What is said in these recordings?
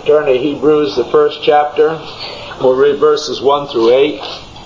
turn to Hebrews, the first chapter. We'll read verses 1 through 8.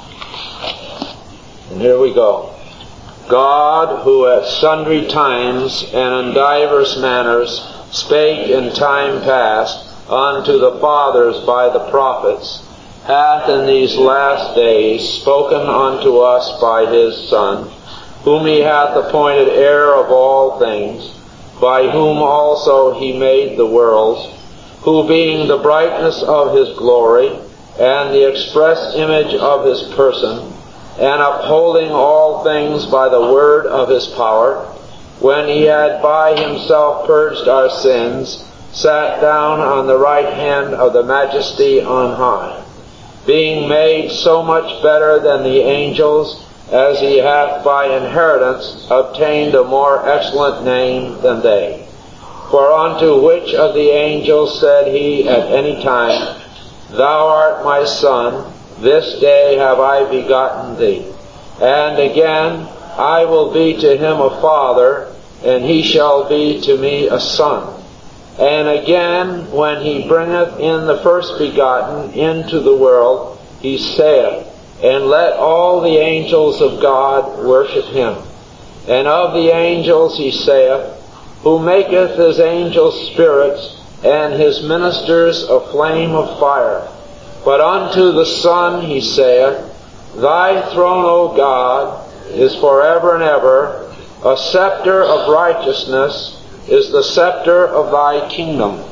And here we go. God, who at sundry times and in divers manners spake in time past unto the fathers by the prophets, hath in these last days spoken unto us by His Son, whom He hath appointed heir of all things, by whom also He made the worlds, who being the brightness of His glory, and the express image of His person, and upholding all things by the word of His power, when He had by Himself purged our sins, sat down on the right hand of the Majesty on high, being made so much better than the angels, as He hath by inheritance obtained a more excellent name than they. For unto which of the angels said He at any time, Thou art my Son, this day have I begotten thee. And again, I will be to him a father, and he shall be to me a son. And again, when He bringeth in the first begotten into the world, He saith, And let all the angels of God worship Him. And of the angels He saith, Who maketh His angels spirits, and His ministers a flame of fire. But unto the Son He saith, Thy throne, O God, is forever and ever. A scepter of righteousness is the scepter of Thy kingdom.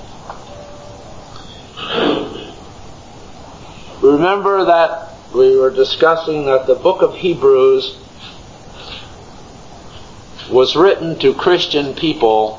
Remember that we were discussing that the book of Hebrews was written to Christian people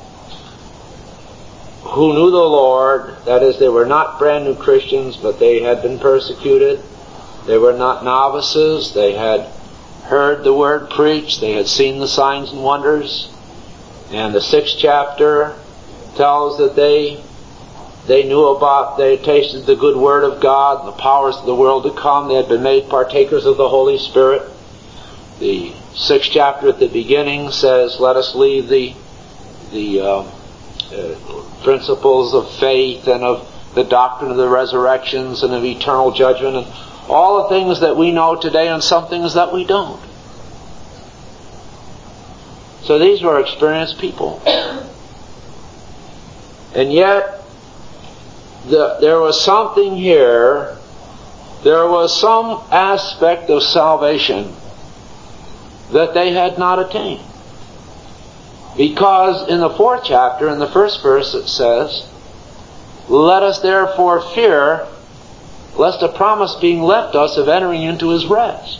who knew the Lord. That is, they were not brand new Christians, but they had been persecuted. They were not novices. They had heard the word preached. They had seen the signs and wonders. And the 6th chapter tells that they knew about, they had tasted the good word of God and the powers of the world to come. They had been made partakers of the Holy Spirit. The 6th chapter at the beginning says, let us leave the principles of faith and of the doctrine of the resurrections and of eternal judgment and all the things that we know today and some things that we don't. So these were experienced people. And yet, there was something here, there was some aspect of salvation that they had not attained. Because in the 4th chapter, in the first verse, it says, Let us therefore fear, lest a promise being left us of entering into His rest.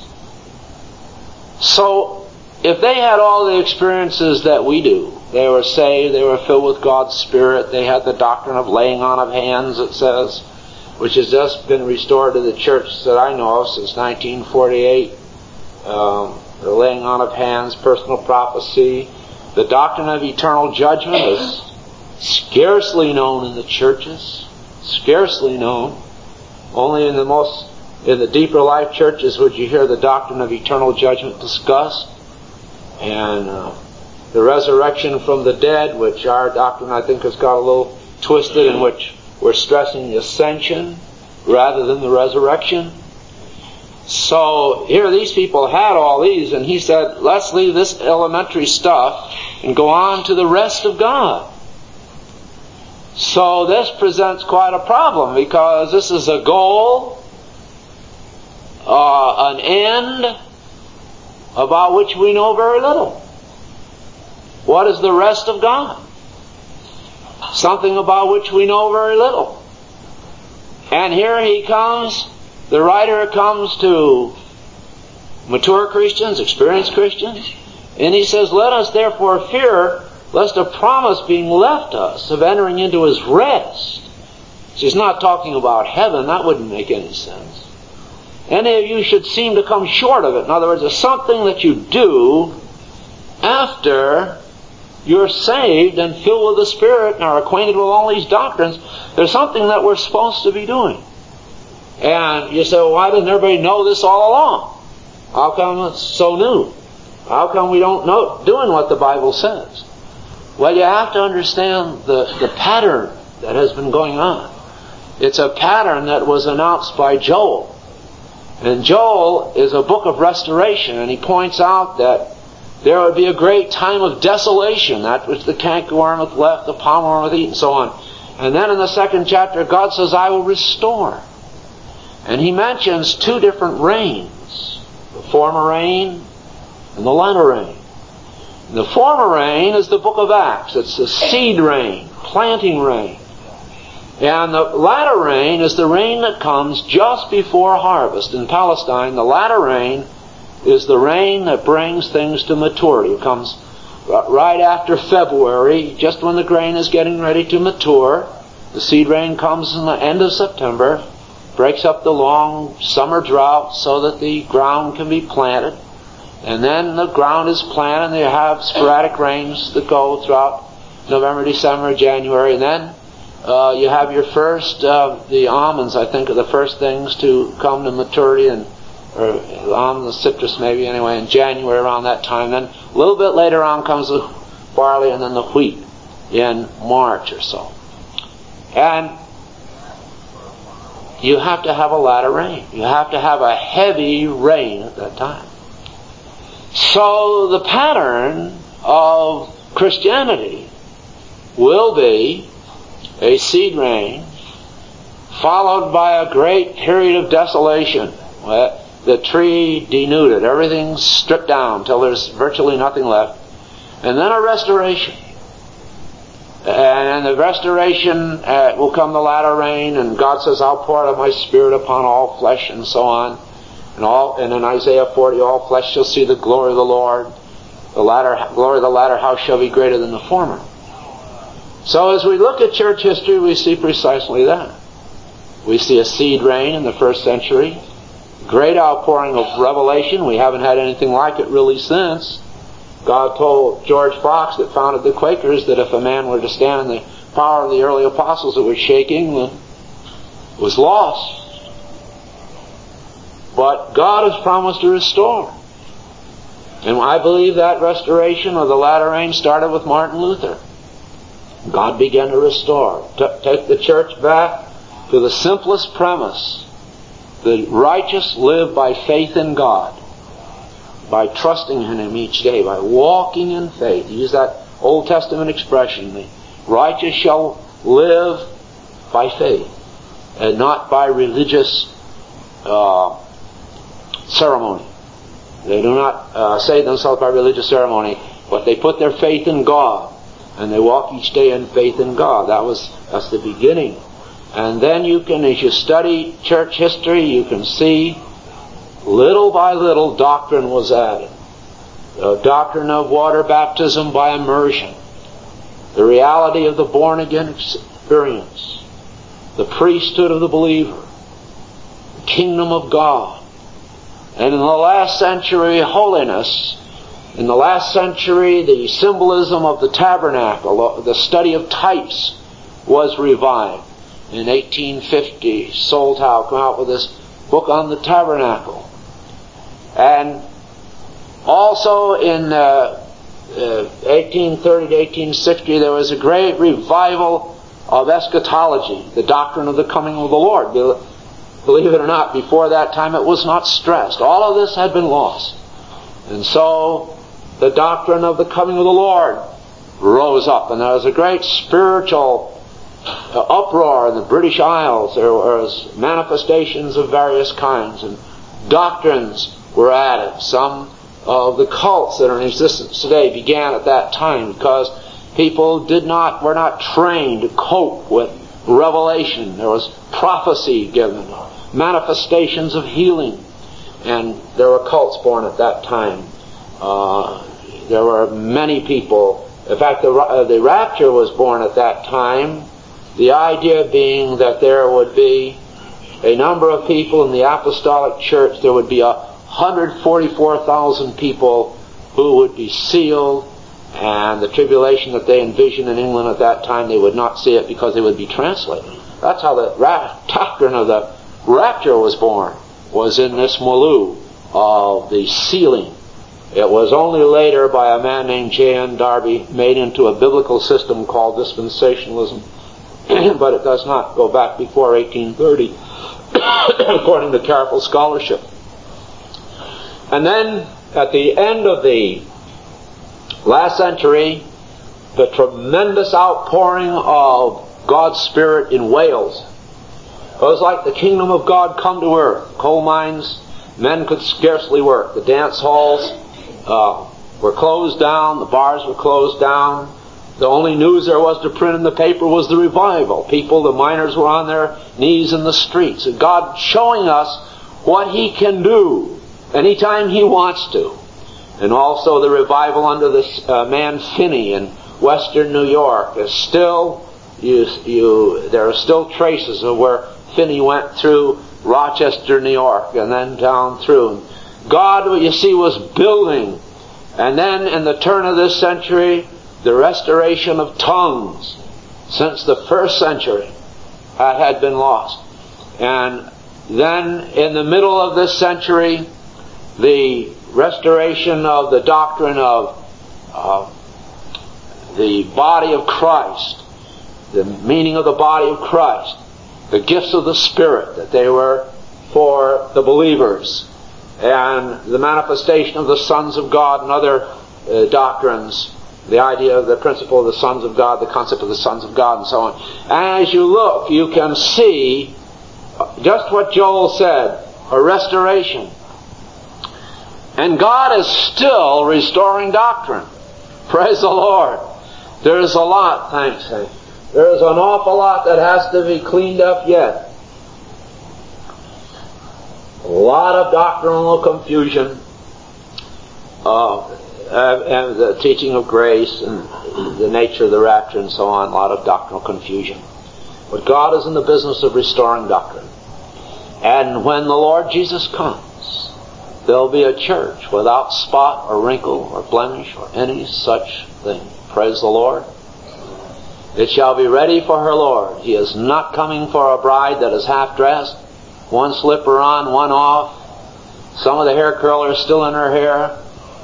So, if they had all the experiences that we do, they were saved, they were filled with God's Spirit, they had the doctrine of laying on of hands, it says, which has just been restored to the church that I know of since 1948. The laying on of hands, personal prophecy. The doctrine of eternal judgment is scarcely known in the churches. Scarcely known. Only in the deeper life churches would you hear the doctrine of eternal judgment discussed. And the resurrection from the dead, which our doctrine I think has got a little twisted, in which we're stressing the ascension rather than the resurrection. So here these people had all these, and he said, let's leave this elementary stuff and go on to the rest of God. So this presents quite a problem, because this is a goal, an end, about which we know very little. What is the rest of God? Something about which we know very little. And here he comes, the writer comes to mature Christians, experienced Christians, and he says, let us therefore fear, lest a promise being left us of entering into His rest. She's not talking about heaven. That wouldn't make any sense. Any of you should seem to come short of it. In other words, there's something that you do after you're saved and filled with the Spirit and are acquainted with all these doctrines. There's something that we're supposed to be doing. And you say, well, why didn't everybody know this all along? How come it's so new? How come we don't know doing what the Bible says? Well, you have to understand the pattern that has been going on. It's a pattern that was announced by Joel. And Joel is a book of restoration, and he points out that there would be a great time of desolation, that which the cankerworm hath left, the palmerworm hath eaten, and so on. And then in the second chapter, God says, I will restore. And he mentions two different rains, the former rain and the latter rain. And the former rain is the book of Acts. It's the seed rain, planting rain. And the latter rain is the rain that comes just before harvest. In Palestine, the latter rain is the rain that brings things to maturity. It comes right after February, just when the grain is getting ready to mature. The seed rain comes in the end of September, breaks up the long summer drought so that the ground can be planted. And then the ground is planted, and you have sporadic rains that go throughout November, December, January, and then you have your first, the almonds, I think, are the first things to come to maturity, or almonds, citrus maybe, anyway, in January around that time. Then a little bit later on comes the barley and then the wheat in March or so. And you have to have a latter rain. You have to have a heavy rain at that time. So the pattern of Christianity will be a seed rain, followed by a great period of desolation. The tree denuded, everything's stripped down till there's virtually nothing left. And then a restoration. And the restoration will come the latter rain, and God says, I'll pour out my Spirit upon all flesh, and so on. And in Isaiah 40, all flesh shall see the glory of the Lord. The glory of the latter house shall be greater than the former. So as we look at church history, we see precisely that. We see a seed rain in the first century, great outpouring of revelation. We haven't had anything like it really since. God told George Fox, that founded the Quakers, that if a man were to stand in the power of the early apostles that was shaking, was lost. But God has promised to restore. And I believe that restoration of the latter rain started with Martin Luther. God began to restore, take the church back to the simplest premise. The righteous live by faith in God, by trusting in Him each day, by walking in faith. Use that Old Testament expression, the righteous shall live by faith and not by religious ceremony. They do not save themselves by religious ceremony, but they put their faith in God. And they walk each day in faith in God. That's the beginning. And then you can, as you study church history, you can see little by little doctrine was added. The doctrine of water baptism by immersion. The reality of the born-again experience. The priesthood of the believer. The kingdom of God. And in the last century, holiness. In the last century, the symbolism of the tabernacle, the study of types, was revived. In 1850, Soltau came out with this book on the tabernacle. And also in 1830 to 1860, there was a great revival of eschatology, the doctrine of the coming of the Lord. Believe it or not, before that time it was not stressed. All of this had been lost. And so the doctrine of the coming of the Lord rose up, and there was a great spiritual uproar in the British Isles. There was manifestations of various kinds, and doctrines were added. Some of the cults that are in existence today began at that time because people were not trained to cope with revelation. There was prophecy given, manifestations of healing, and there were cults born at that time. There were many people. In fact, the rapture was born at that time. The idea being that there would be a number of people in the apostolic church. There would be 144,000 people who would be sealed, and the tribulation that they envisioned in England at that time, they would not see it because they would be translated. That's how the doctrine of the rapture was born, was in this milieu of the sealing. It was only later by a man named J.N. Darby made into a biblical system called dispensationalism but it does not go back before 1830, according to careful scholarship. And then, at the end of the last century, the tremendous outpouring of God's Spirit in Wales. It was like the kingdom of God come to earth. Coal mines, men could scarcely work. The dance halls were closed down. The bars were closed down. The only news there was to print in the paper was the revival. The miners were on their knees in the streets. And God showing us what He can do anytime He wants to. And also the revival under this man Finney in western New York is still, there are still traces of where Finney went through Rochester, New York, and then down through. God, you see, was building. And then in the turn of this century, the restoration of tongues since the first century had been lost. And then in the middle of this century, the restoration of the doctrine of the body of Christ, the meaning of the body of Christ, the gifts of the Spirit, that they were for the believers, and the manifestation of the sons of God and other doctrines, the idea of the principle of the sons of God, the concept of the sons of God, and so on. And as you look, you can see just what Joel said, a restoration. And God is still restoring doctrine. Praise the Lord. There's a lot, thanks. There's an awful lot that has to be cleaned up yet. A lot of doctrinal confusion, and the teaching of grace and the nature of the rapture and so on, a lot of doctrinal confusion. But God is in the business of restoring doctrine. And when the Lord Jesus comes, there'll be a church without spot or wrinkle or blemish or any such thing. Praise the Lord. It shall be ready for her Lord. He is not coming for a bride that is half-dressed, one slipper on, one off, some of the hair curlers still in her hair,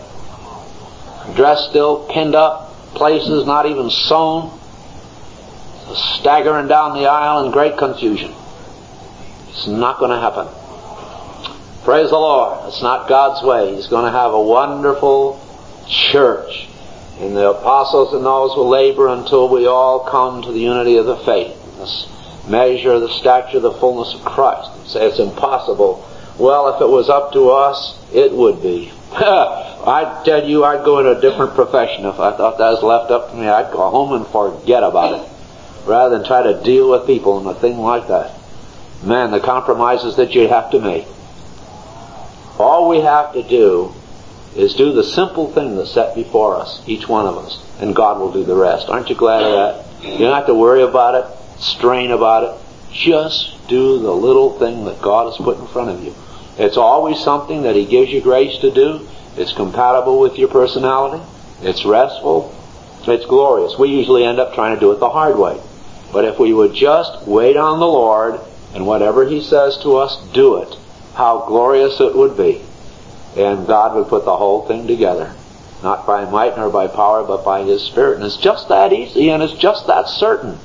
dress still pinned up, places not even sewn, staggering down the aisle in great confusion. It's not going to happen. Praise the Lord. It's not God's way. He's going to have a wonderful church. And the apostles and those will labor until we all come to the unity of the faith, this measure, the stature, the fullness of Christ. And say it's impossible. Well, if it was up to us, it would be. I tell you, I'd go in a different profession. If I thought that was left up to me, I'd go home and forget about it, rather than try to deal with people in a thing like that. Man, the compromises that you have to make. All we have to do is do the simple thing that's set before us, each one of us, and God will do the rest. Aren't you glad of that? You don't have to worry about it, strain about it. Just do the little thing that God has put in front of you. It's always something that He gives you grace to do. It's compatible with your personality. It's restful. It's glorious. We usually end up trying to do it the hard way. But if we would just wait on the Lord, and whatever He says to us, do it, how glorious it would be. And God would put the whole thing together. Not by might nor by power, but by His Spirit. And it's just that easy, and it's just that certain.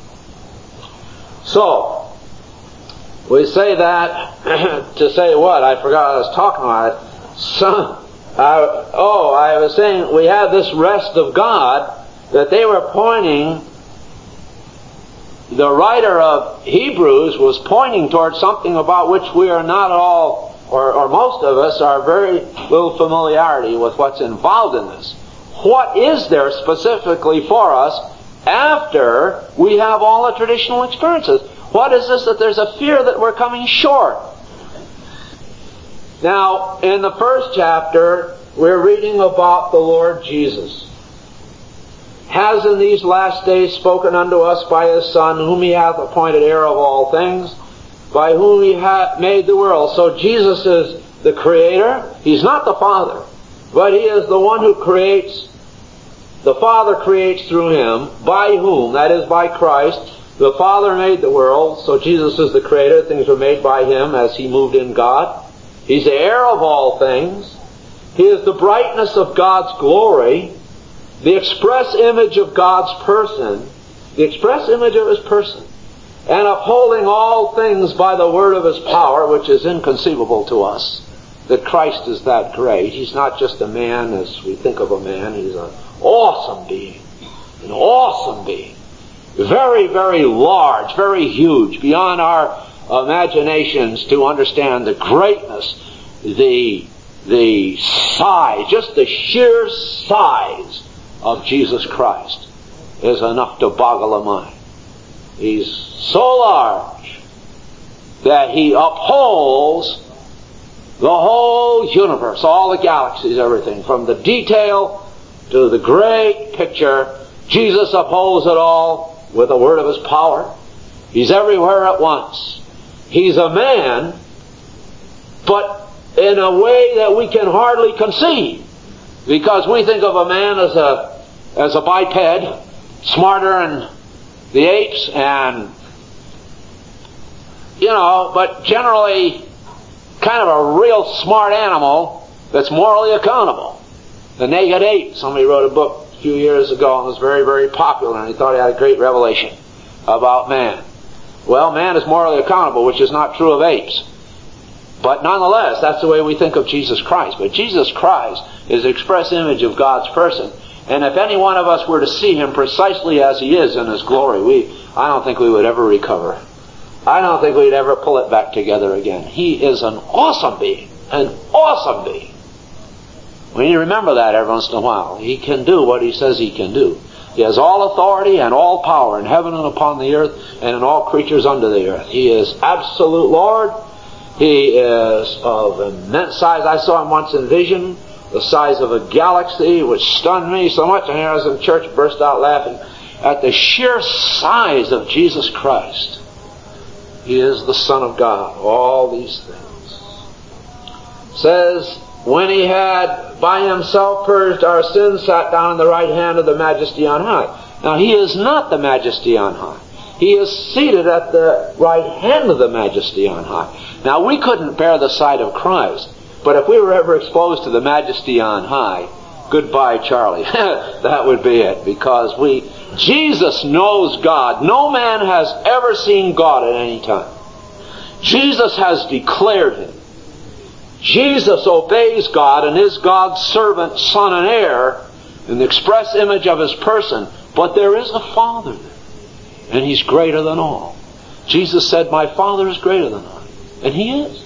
So, we say that to say what? I forgot I was talking about it. I was saying we have this rest of God, that they were pointing, the writer of Hebrews was pointing towards something about which we are not all, or most of us, are very little familiarity with what's involved in this. What is there specifically for us after we have all the traditional experiences? What is this that there's a fear that we're coming short? Now, in the first chapter, we're reading about the Lord Jesus. Has in these last days spoken unto us by His Son, whom He hath appointed heir of all things, by whom He hath made the world. So Jesus is the Creator. He's not the Father, but He is the one who creates. The Father creates through Him, by whom, that is by Christ. The Father made the world, so Jesus is the Creator. Things were made by Him as He moved in God. He's the heir of all things. He is the brightness of God's glory, the express image of God's person, the express image of His person. and upholding all things by the word of His power, which is inconceivable to us, that Christ is that great. He's not just a man as we think of a man. He's an awesome being. An awesome being. Very, very large, very huge, beyond our imaginations to understand the greatness, the size, just the sheer size of Jesus Christ is enough to boggle a mind. He's so large that He upholds the whole universe, all the galaxies, everything, from the detail to the great picture. Jesus upholds it all with the word of His power. He's everywhere at once. He's a man, but in a way that we can hardly conceive, because we think of a man as a biped, smarter than the apes, and but generally kind of a real smart animal that's morally accountable. The Naked Ape. Somebody wrote a book a few years ago and was very, very popular, and he thought he had a great revelation about man. Well, man is morally accountable, which is not true of apes. But nonetheless, that's the way we think of Jesus Christ. But Jesus Christ is the express image of God's person. And if any one of us were to see Him precisely as He is in His glory, I don't think we would ever recover. I don't think we'd ever pull it back together again. He is an awesome being. An awesome being. We need to remember that every once in a while. He can do what He says He can do. He has all authority and all power in heaven and upon the earth and in all creatures under the earth. He is absolute Lord. He is of immense size. I saw Him once in vision, the size of a galaxy, which stunned me so much. And here I was in church, burst out laughing at the sheer size of Jesus Christ. He is the Son of God. All these things. Says, when He had by Himself purged our sins, sat down on the right hand of the Majesty on high. Now, He is not the Majesty on high. He is seated at the right hand of the Majesty on high. Now, we couldn't bear the sight of Christ, but if we were ever exposed to the Majesty on high, goodbye, Charlie. That would be it, because Jesus knows God. No man has ever seen God at any time. Jesus has declared Him. Jesus obeys God and is God's servant, son, and heir in the express image of His person. But there is a Father there, and He's greater than all. Jesus said, my Father is greater than I. And He is.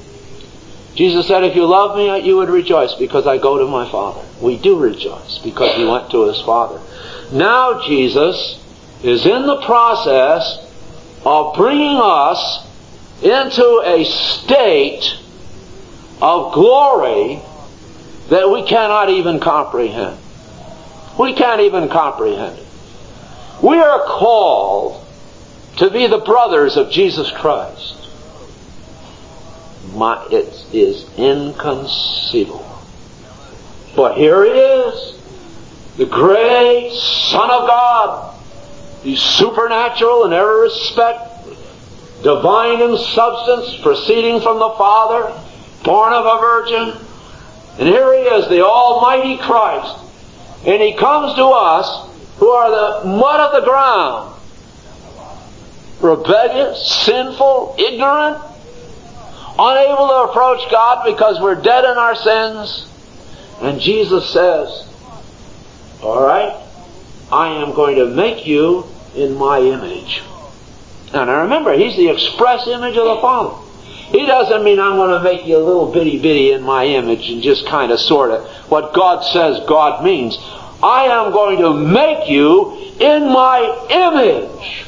Jesus said, if you love me, you would rejoice because I go to my Father. We do rejoice because He went to His Father. Now Jesus is in the process of bringing us into a state of glory that we cannot even comprehend. We can't even comprehend it. We are called to be the brothers of Jesus Christ. It is inconceivable. But here He is, the great Son of God. He's supernatural in every respect, divine in substance, proceeding from the Father, born of a virgin. And here He is, the Almighty Christ. And He comes to us who are the mud of the ground, rebellious, sinful, ignorant, unable to approach God because we're dead in our sins. And Jesus says, all right, I am going to make you in my image. And remember, He's the express image of the Father. He doesn't mean I'm going to make you a little bitty in my image and just kind of sort of what God says God means. I am going to make you in my image,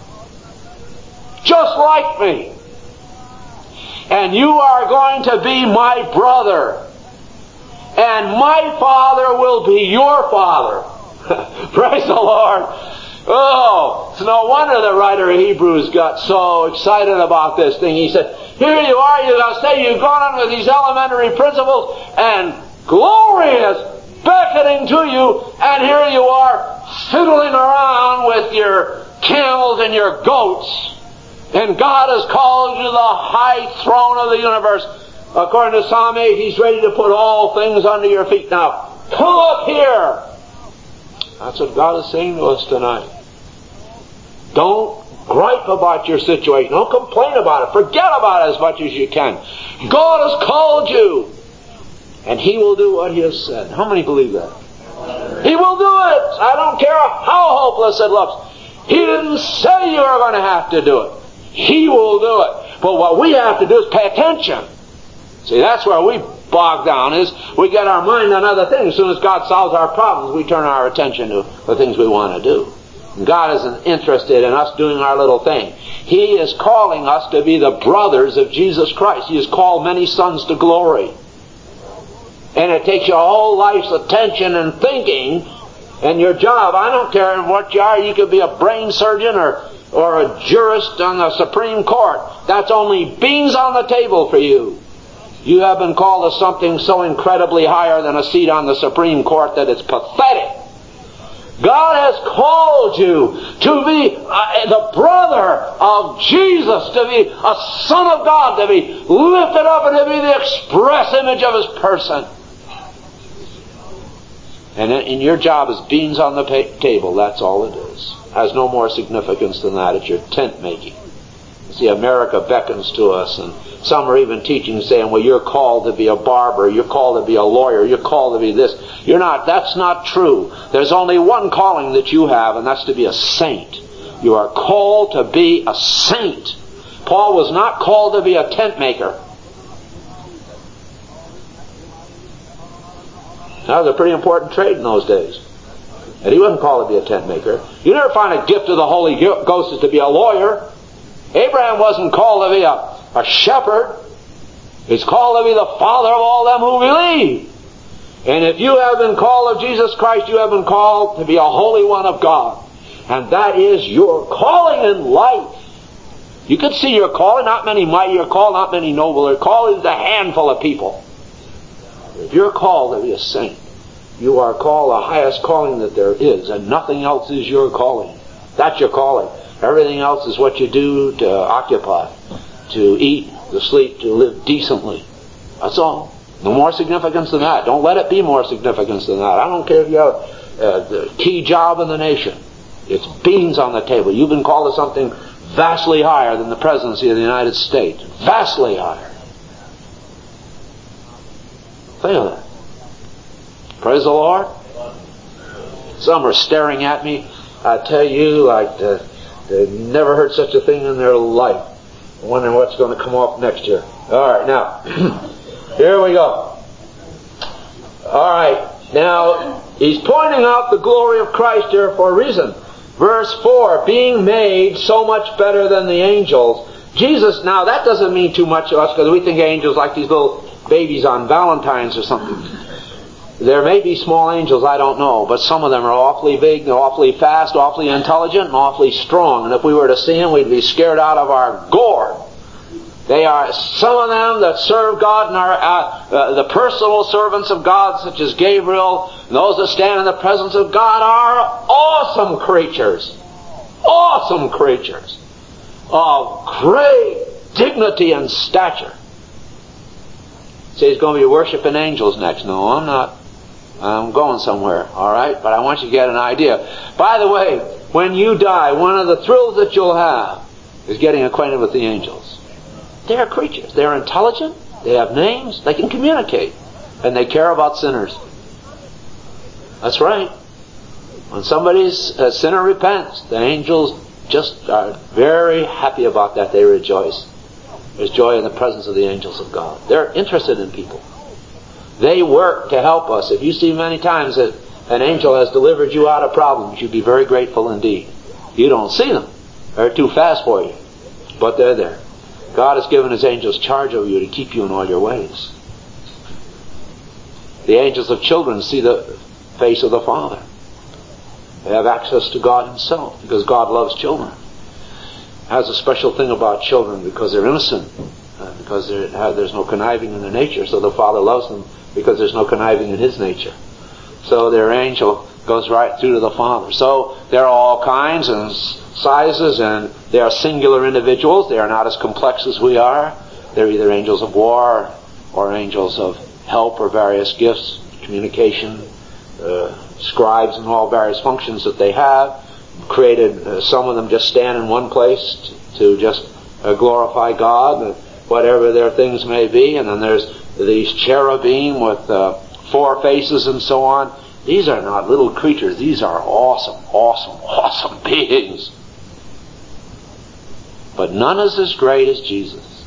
just like me. And you are going to be my brother. And my Father will be your Father. Praise the Lord. Oh, it's no wonder the writer of Hebrews got so excited about this thing. He said, here you are, you've gone on with these elementary principles, and glory is beckoning to you, and here you are fiddling around with your camels and your goats. And God has called you to the high throne of the universe. According to Psalm 8, He's ready to put all things under your feet. Now, pull up here. That's what God is saying to us tonight. Don't gripe about your situation. Don't complain about it. Forget about it as much as you can. God has called you, and He will do what He has said. How many believe that? He will do it. I don't care how hopeless it looks. He didn't say you are going to have to do it. He will do it. But what we have to do is pay attention. See, that's where we bog down, is we get our mind on other things. As soon as God solves our problems, we turn our attention to the things we want to do. And God isn't interested in us doing our little thing. He is calling us to be the brothers of Jesus Christ. He has called many sons to glory. And it takes your whole life's attention and thinking and your job. I don't care what you are. You could be a brain surgeon or a jurist on the Supreme Court. That's only beans on the table for you. You have been called to something so incredibly higher than a seat on the Supreme Court that it's pathetic. God has called you to be the brother of Jesus, to be a son of God, to be lifted up and to be the express image of His person. And your job is beans on the table. That's all it is. It has no more significance than that. It's your tent making. See, America beckons to us, and some are even teaching, saying, well, you're called to be a barber, you're called to be a lawyer, you're called to be this. You're not. That's not true. There's only one calling that you have, and that's to be a saint. You are called to be a saint. Paul was not called to be a tent maker. That was a pretty important trade in those days. And he wasn't called to be a tent maker. You never find a gift of the Holy Ghost is to be a lawyer. Abraham wasn't called to be a shepherd. He's called to be the father of all them who believe. And if you have been called of Jesus Christ, you have been called to be a holy one of God. And that is your calling in life. You can see your calling. Not many mighty, your call, not many noble. Your call is a handful of people. If you're called to be a saint, you are called the highest calling that there is, and nothing else is your calling. That's your calling. Everything else is what you do to occupy, to eat, to sleep, to live decently. That's all. No more significance than that. Don't let it be more significance than that. I don't care if you have the key job in the nation. It's beans on the table. You've been called to something vastly higher than the presidency of the United States. Vastly higher. Think of that. Praise the Lord. Some are staring at me, I tell you, like they've never heard such a thing in their life. I'm wondering what's going to come off next year. Alright, now, here we go. Alright, now, he's pointing out the glory of Christ here for a reason. Verse 4, being made so much better than the angels. Jesus, now that doesn't mean too much to us because we think angels like these little babies on Valentine's or something. There may be small angels, I don't know, but some of them are awfully big, awfully fast, awfully intelligent, and awfully strong. And if we were to see them, we'd be scared out of our gourd. They are some of them that serve God and are the personal servants of God, such as Gabriel, and those that stand in the presence of God are awesome creatures. Awesome creatures of great dignity and stature. Say he's going to be worshiping angels next. No, I'm not. I'm going somewhere, alright? But I want you to get an idea. By the way, when you die, one of the thrills that you'll have is getting acquainted with the angels. They're creatures. They're intelligent. They have names. They can communicate. And they care about sinners. That's right. When somebody's sinner repents, the angels just are very happy about that. They rejoice. There's joy in the presence of the angels of God. They're interested in people. They work to help us. If you see many times that an angel has delivered you out of problems, you'd be very grateful indeed. You don't see them. They're too fast for you. But they're there. God has given His angels charge over you to keep you in all your ways. The angels of children see the face of the Father. They have access to God Himself because God loves children. Has a special thing about children because they're innocent, because there's no conniving in their nature. So the Father loves them because there's no conniving in His nature. So their angel goes right through to the Father. So there are all kinds and sizes, and they are singular individuals. They are not as complex as we are. They're either angels of war or angels of help or various gifts, communication, scribes and all various functions that they have. created, some of them just stand in one place to just glorify God, whatever their things may be. And then there's these cherubim with 4 faces and so on. These are not little creatures. These are awesome beings. But none is as great as Jesus.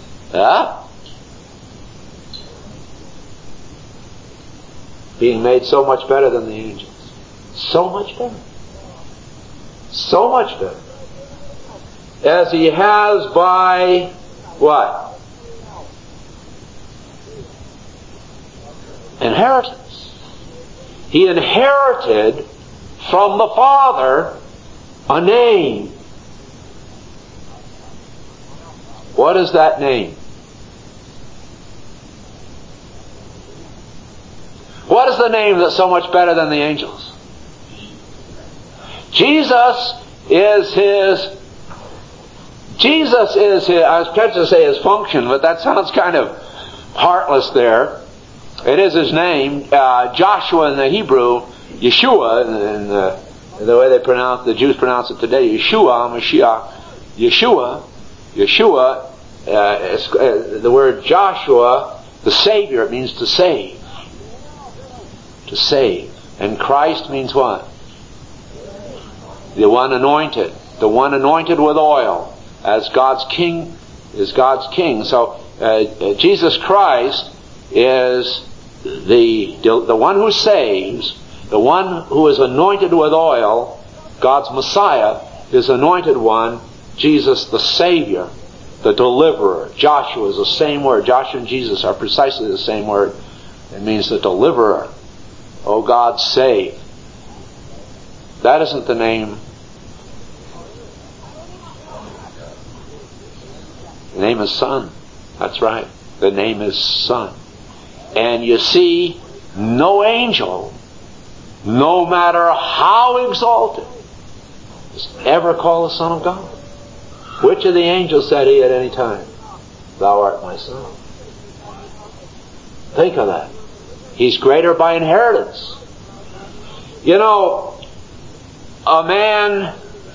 Being made so much better than the angels. So much better. So much better. As He has by what? Inheritance. He inherited from the Father a name. What is that name? What is the name that's so much better than the angels? Jesus is His, I was tempted to say His function, but that sounds kind of heartless there. It is His name. Joshua in the Hebrew, Yeshua, in the way the Jews pronounce it today, Yeshua, Mashiach, Yeshua, the word Joshua, the Savior, it means to save. To save. And Christ means what? The one anointed. The one anointed with oil. As God's King is God's King. So Jesus Christ is the one who saves, the one who is anointed with oil, God's Messiah, His anointed one, Jesus the Savior, the deliverer. Joshua is the same word. Joshua and Jesus are precisely the same word. It means the deliverer. Oh God, save. That isn't the name. The name is Son. That's right. The name is Son. And you see, no angel, no matter how exalted, is ever called the Son of God. Which of the angels said He at any time, Thou art my Son? Think of that. He's greater by inheritance. You know, a man,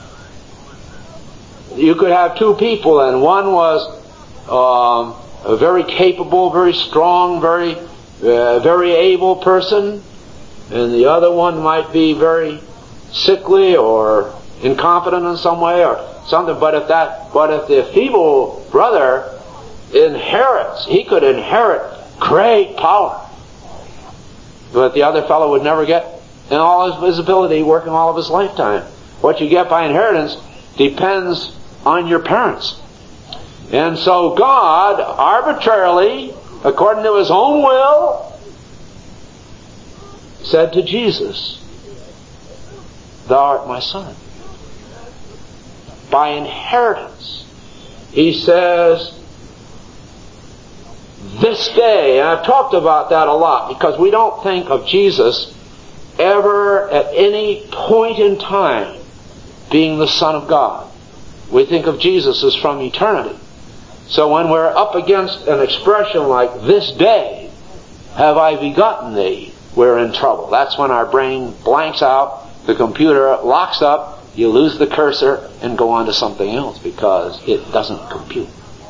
you could have 2 people, and one was a very capable, very strong, very able person, and the other one might be very sickly or incompetent in some way or something. But if the feeble brother inherits, he could inherit great power. But the other fellow would never get in all his ability working all of his lifetime. What you get by inheritance depends on your parents. And so God arbitrarily, according to His own will, said to Jesus, Thou art my Son. By inheritance. He says, this day, and I've talked about that a lot, because we don't think of Jesus ever at any point in time being the Son of God. We think of Jesus as from eternity. So when we're up against an expression like, this day have I begotten thee, we're in trouble. That's when our brain blanks out, the computer locks up, you lose the cursor and go on to something else because it doesn't compute.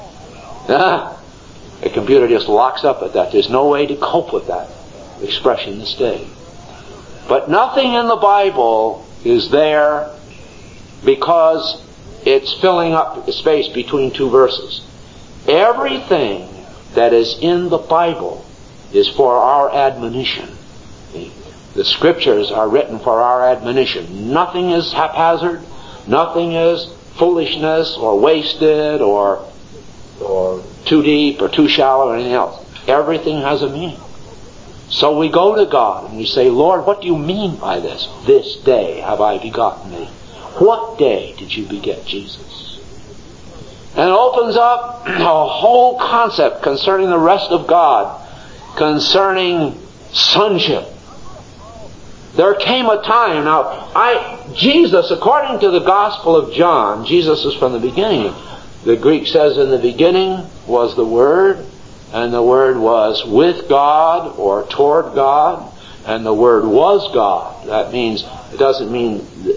The computer just locks up at that. There's no way to cope with that expression this day. But nothing in the Bible is there because it's filling up space between 2 verses. Everything that is in the Bible is for our admonition. The Scriptures are written for our admonition. Nothing is haphazard. Nothing is foolishness or wasted or too deep or too shallow or anything else. Everything has a meaning. So we go to God and we say, Lord, what do you mean by this? This day have I begotten thee. What day did you beget Jesus? And it opens up a whole concept concerning the rest of God, concerning sonship. There came a time, Jesus, according to the Gospel of John, Jesus is from the beginning. The Greek says, in the beginning was the Word, and the Word was with God or toward God, and the Word was God. That means, it doesn't mean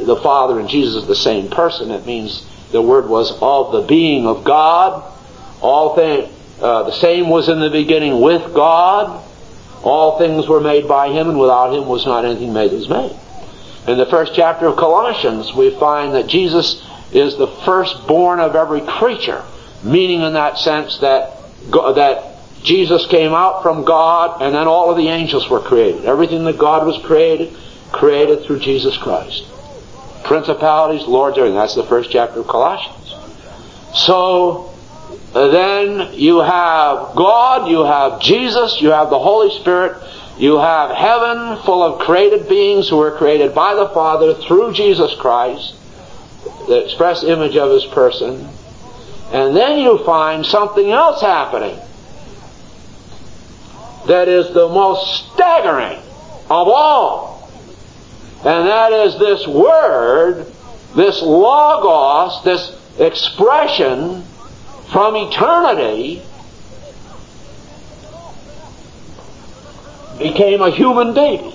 the Father and Jesus are the same person. It means the Word was of the being of God. The same was in the beginning with God. All things were made by Him, and without Him was not anything made that was made. In the first chapter of Colossians, we find that Jesus is the firstborn of every creature, meaning in that sense that Jesus came out from God, and then all of the angels were created. Everything that God was created through Jesus Christ. Principalities, lords, everything. That's the first chapter of Colossians. So then you have God, you have Jesus, you have the Holy Spirit, you have heaven full of created beings who were created by the Father through Jesus Christ, the express image of His person. And then you find something else happening that is the most staggering of all. And that is this Word, this Logos, this expression from eternity became a human baby.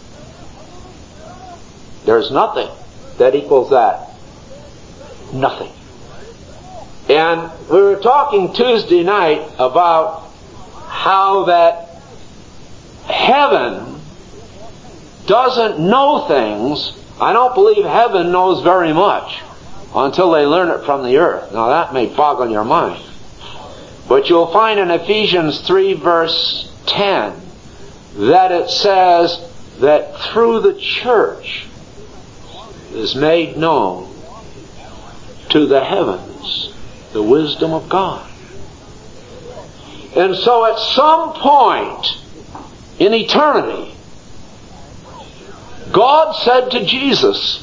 There's nothing that equals that. Nothing. And we were talking Tuesday night about how that heaven doesn't know things. I don't believe heaven knows very much until they learn it from the earth. Now that may boggle your mind. But you'll find in Ephesians 3 verse 10 that it says that through the church is made known to the heavens the wisdom of God. And so at some point in eternity, God said to Jesus,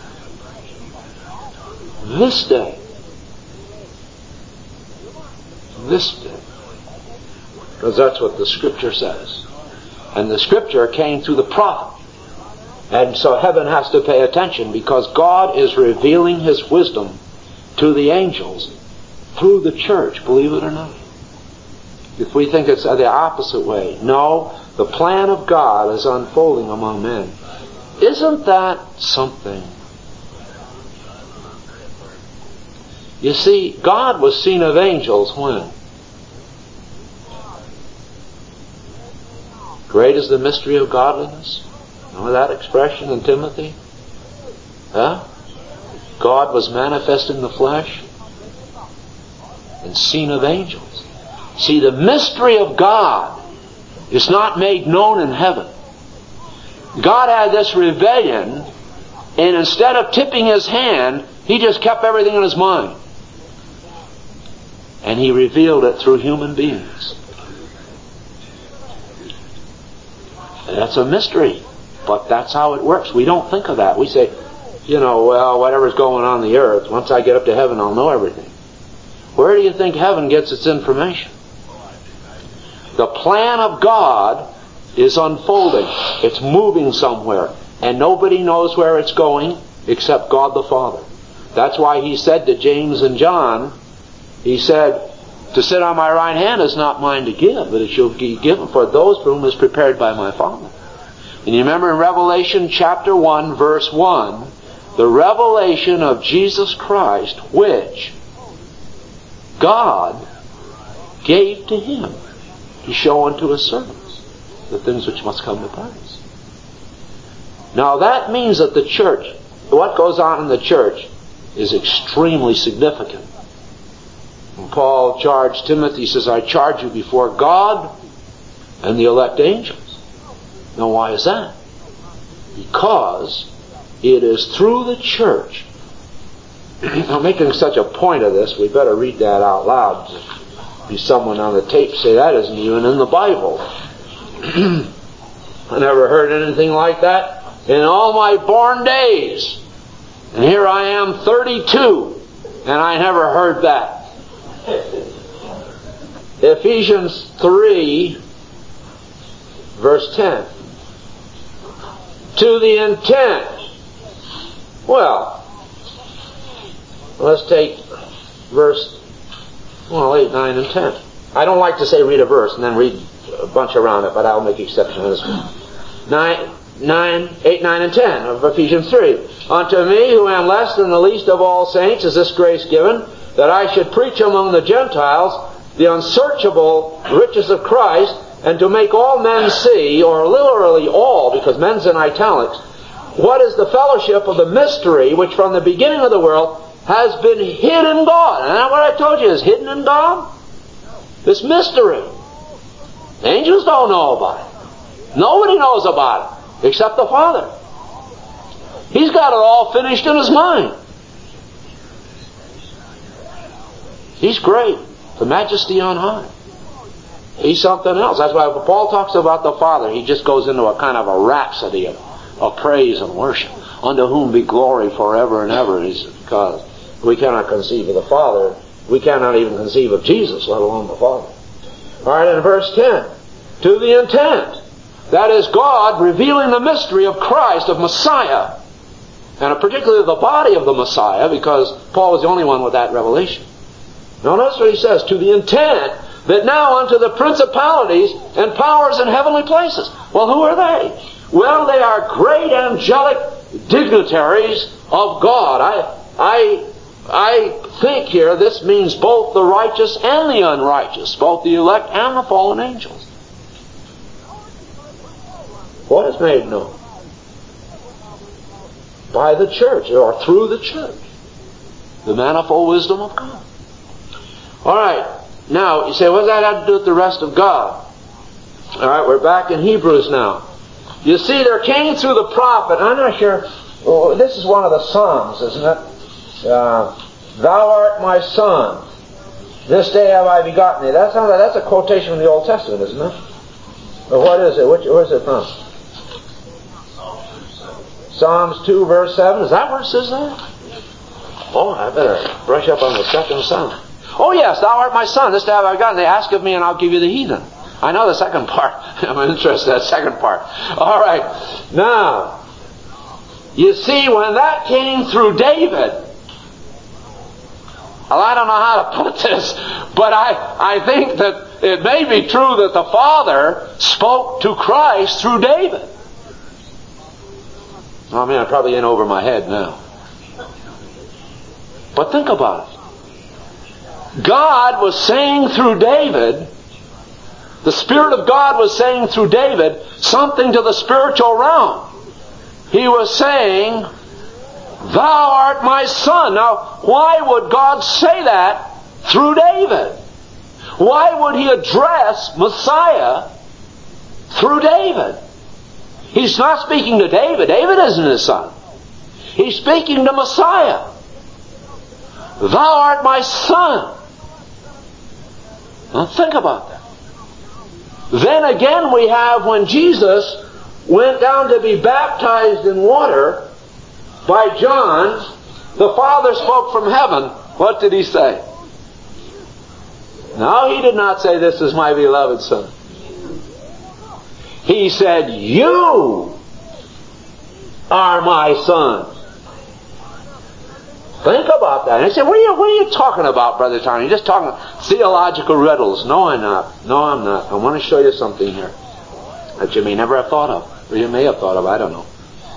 this day, because that's what the Scripture says. And the Scripture came through the prophet. And so heaven has to pay attention because God is revealing His wisdom to the angels through the church, believe it or not. If we think it's the opposite way. No, the plan of God is unfolding among men. Isn't that something? You see, God was seen of angels when? Great is the mystery of godliness. Remember that expression in Timothy? Huh? God was manifest in the flesh and seen of angels. See, the mystery of God is not made known in heaven. God had this rebellion, and instead of tipping His hand, He just kept everything in His mind. And He revealed it through human beings. That's a mystery, but that's how it works. We don't think of that. We say, well, whatever's going on the earth, once I get up to heaven, I'll know everything. Where do you think heaven gets its information? The plan of God is unfolding. It's moving somewhere. And nobody knows where it's going except God the Father. That's why He said to James and John, He said, to sit on my right hand is not mine to give, but it shall be given for those for whom is prepared by my Father. And you remember in Revelation chapter 1 verse 1, the revelation of Jesus Christ, which God gave to Him to show unto His servants the things which must come to pass. Now that means that the church, what goes on in the church, is extremely significant. And Paul charged Timothy, he says, I charge you before God and the elect angels. Now why is that? Because it is through the church. I'm making such a point of this, we better read that out loud. Be someone on the tape say that isn't even in the Bible. I never heard anything like that in all my born days. And here I am 32 and I never heard that. Ephesians 3 verse 10. To the intent. Well, let's take verse 8, 9, and 10. I don't like to say read a verse and then read a bunch around it, but I'll make exception on this one. 8, 9, and 10 of Ephesians 3. Unto me, who am less than the least of all saints, is this grace given, that I should preach among the Gentiles the unsearchable riches of Christ, and to make all men see, or literally all, because men's in italics, what is the fellowship of the mystery which from the beginning of the world has been hid in God. And that what I told you is hidden in God? This mystery. Angels don't know about it. Nobody knows about it except the Father. He's got it all finished in His mind. He's great. The majesty on high. He's something else. That's why when Paul talks about the Father, he just goes into a kind of a rhapsody of praise and worship. Unto whom be glory forever and ever. Because we cannot conceive of the Father. We cannot even conceive of Jesus, let alone the Father. Alright, in verse 10. To the intent. That is God revealing the mystery of Christ, of Messiah. And particularly the body of the Messiah, because Paul was the only one with that revelation. Now notice what he says. To the intent that now unto the principalities and powers in heavenly places. Well, who are they? Well, they are great angelic dignitaries of God. I think here this means both the righteous and the unrighteous, both the elect and the fallen angels. What is made known? By the church, or through the church. The manifold wisdom of God. Alright, now, you say, what does that have to do with the rest of God? Alright, we're back in Hebrews now. You see, there came through the prophet, I'm not sure, this is one of the Psalms, isn't it? Thou art my son, this day have I begotten thee. That's a quotation from the Old Testament, isn't it? Or what is it? Where is it from? Psalms 2 verse 7. Is that where it says that? Oh, I better brush up on the second Psalm. Oh yes, thou art my son, this day have I begotten thee. Ask of me and I'll give you the heathen. I know the second part. I'm interested in that second part. Alright. Now, you see, when that came through David, well, I don't know how to put this, but I think that it may be true that the Father spoke to Christ through David. I mean, I'm probably in over my head now. But think about it. God was saying through David, the Spirit of God was saying through David something to the spiritual realm. He was saying, Thou art my son. Now, why would God say that through David? Why would He address Messiah through David? He's not speaking to David. David isn't His son. He's speaking to Messiah. Thou art my son. Now think about that. Then again we have when Jesus went down to be baptized in water by John, the Father spoke from heaven. What did He say? No, He did not say, This is my beloved Son. He said, You are my Son. Think about that. And I said, what are you talking about, Brother Tony? You're just talking theological riddles. No, I'm not. No, I'm not. I want to show you something here that you may never have thought of. Or you may have thought of. I don't know.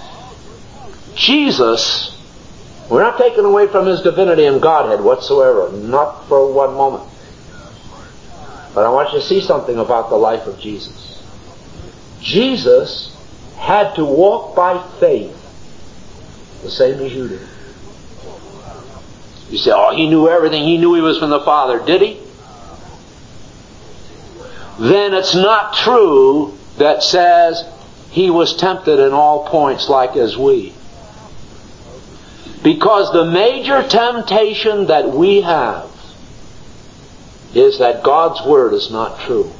Jesus, we're not taking away from His divinity and Godhead whatsoever. Not for one moment. But I want you to see something about the life of Jesus. Jesus had to walk by faith the same as you do. You say, oh, He knew everything. He knew He was from the Father. Did He? Then it's not true that says He was tempted in all points like as we. Because the major temptation that we have is that God's Word is not true.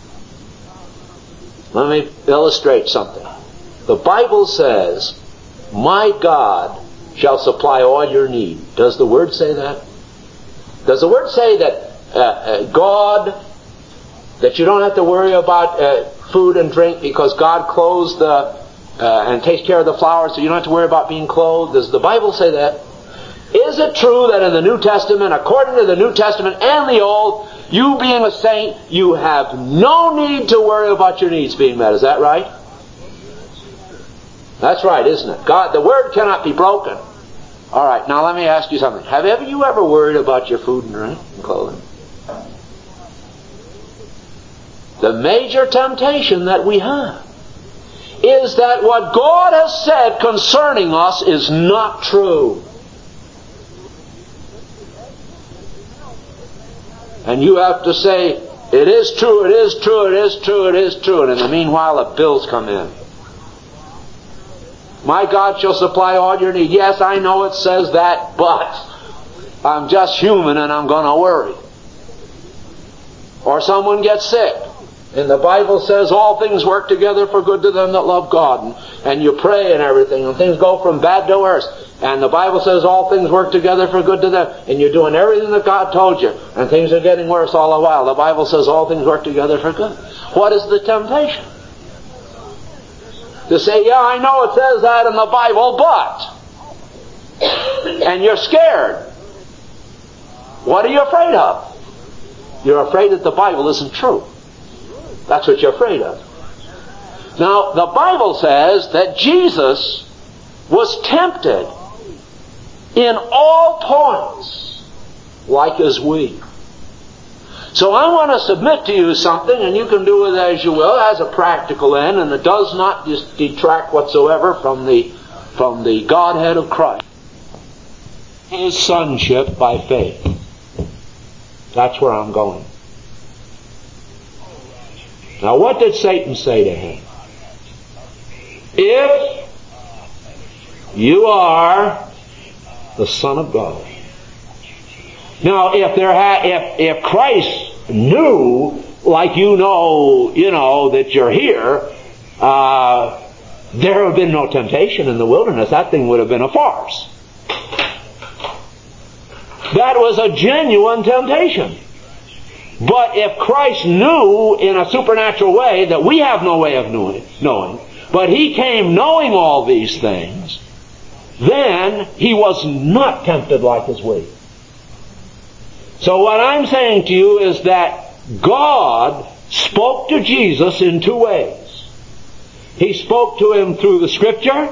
Let me illustrate something. The Bible says, My God shall supply all your need. Does the Word say that? Does the Word say that God, that you don't have to worry about food and drink because God clothes and takes care of the flowers so you don't have to worry about being clothed? Does the Bible say that? Is it true that in the New Testament, according to the New Testament and the Old, you being a saint, you have no need to worry about your needs being met? Is that right? That's right, isn't it? God, the Word cannot be broken. All right, now let me ask you something. Have you ever worried about your food and drink and clothing? The major temptation that we have is that what God has said concerning us is not true. And you have to say, it is true, it is true, it is true, it is true. And in the meanwhile, the bills come in. My God shall supply all your need. Yes, I know it says that, but I'm just human and I'm going to worry. Or someone gets sick. And the Bible says all things work together for good to them that love God. And you pray and everything, and things go from bad to worse. And the Bible says all things work together for good to them. And you're doing everything that God told you. And things are getting worse all the while. The Bible says all things work together for good. What is the temptation? To say, yeah, I know it says that in the Bible, but... And you're scared. What are you afraid of? You're afraid that the Bible isn't true. That's what you're afraid of. Now, the Bible says that Jesus was tempted in all points like as we. So I want to submit to you something, and you can do it as you will, as a practical end, and it does not just detract whatsoever from the Godhead of Christ. His sonship by faith. That's where I'm going. Now, what did Satan say to him? If you are the Son of God. Now, if Christ knew, like you know that you're here, there would have been no temptation in the wilderness. That thing would have been a farce. That was a genuine temptation. But if Christ knew in a supernatural way that we have no way of knowing, but He came knowing all these things, then He was not tempted like as we. So what I'm saying to you is that God spoke to Jesus in two ways. He spoke to Him through the Scripture,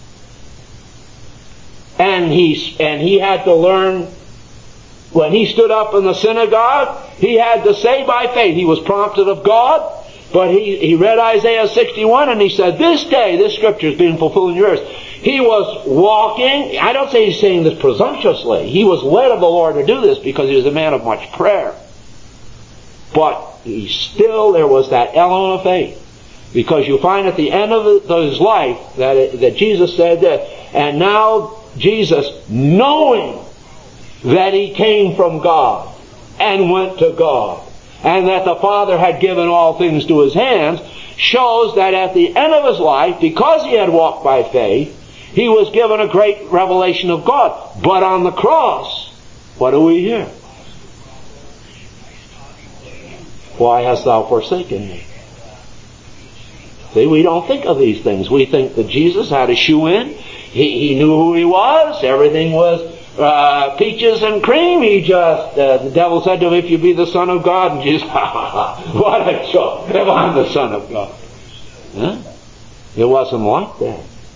and he had to learn. When he stood up in the synagogue, he had to say by faith. He was prompted of God, but he read Isaiah 61 and he said, this day, this scripture is being fulfilled in your ears. He was walking, I don't say he's saying this presumptuously. He was led of the Lord to do this because he was a man of much prayer. But there was that element of faith. Because you find at the end of his life that Jesus said that, and now Jesus, knowing that He came from God and went to God, and that the Father had given all things to His hands, shows that at the end of His life, because He had walked by faith, He was given a great revelation of God. But on the cross, what do we hear? Why hast thou forsaken me? See, we don't think of these things. We think that Jesus had a shoe in. He knew who He was. Everything was peaches and cream. The devil said to him, if you be the Son of God, and Jesus, what a joke, if I'm the Son of God. Huh? It wasn't like that.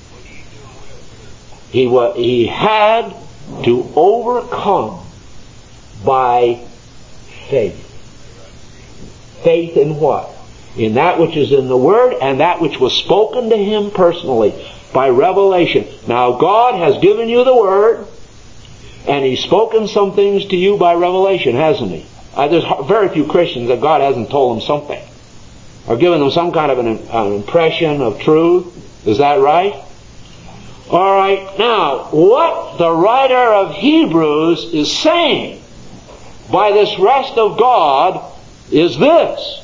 He had to overcome by faith. Faith in what? In that which is in the Word and that which was spoken to him personally by revelation. Now God has given you the Word, and He's spoken some things to you by revelation, hasn't He? There's very few Christians that God hasn't told them something, or given them some kind of an impression of truth. Is that right? All right. Now, what the writer of Hebrews is saying by this rest of God is this: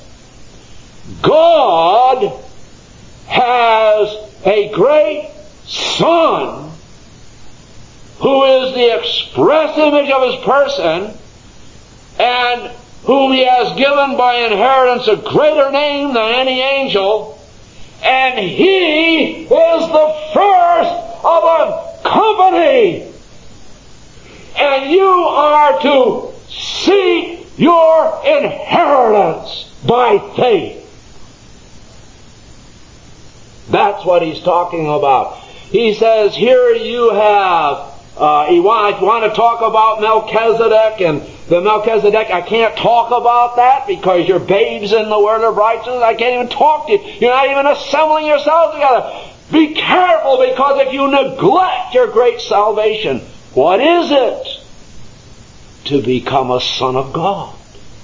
God has a great Son who is the express image of His person, and whom He has given by inheritance a greater name than any angel, and He is the first of a company. And you are to seek your inheritance by faith. That's what he's talking about. He says, here you have, you want to talk about Melchizedek, and the Melchizedek, I can't talk about that because you're babes in the word of righteousness. I can't even talk to you. You're not even assembling yourselves together. Be careful, because if you neglect your great salvation, what is it to become a son of God?